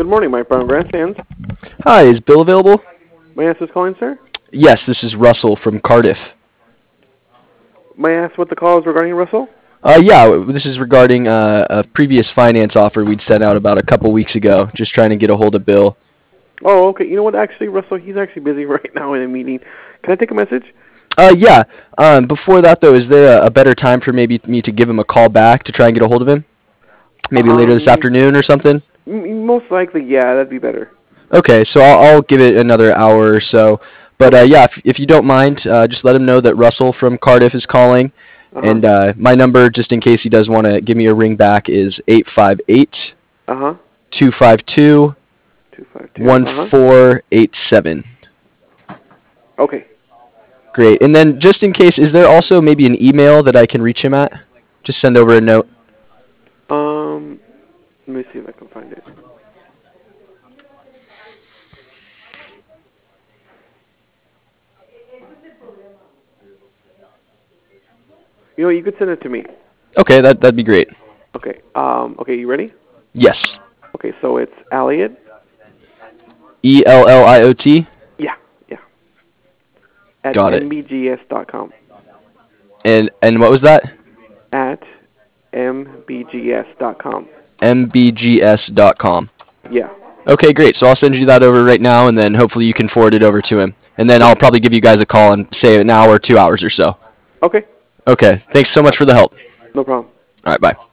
Good morning, Mike Brown Grandstands. Hi, is Bill available? May I ask who's calling, sir? Yes, this is Russell from Cardiff. May I ask what the call is regarding, Russell? Yeah, this is regarding a previous finance offer we'd sent out about a couple weeks ago. Just trying to get a hold of Bill. Oh, okay. You know what, actually, Russell, he's actually busy right now in a meeting. Can I take a message? Yeah. Before that, though, is there a better time for maybe me to give him a call back to try and get a hold of him? Maybe later this afternoon or something? Most likely, yeah, that'd be better. Okay, so I'll give it another hour or so. But yeah, if you don't mind, just let him know that Russell from Cardiff is calling. And my number, just in case he does want to give me a ring back, is 858 252 1487. Okay. Great. And then just in case, is there also maybe an email that I can reach him at? Just send over a note. Let me see if I can find it. You know, you could send it to me. Okay, that'd be great. Okay. Okay, you ready? Yes. Okay, so it's Elliot. ELLIOT. Yeah. At Got it. mbgs.com. And what was that? At mbgs.com. mbgs.com. Yeah. Okay, great. So I'll send you that over right now, and then hopefully you can forward it over to him. And then I'll probably give you guys a call in, say, an hour or 2 hours or so. Okay. Okay. Thanks so much for the help. No problem. All right, bye.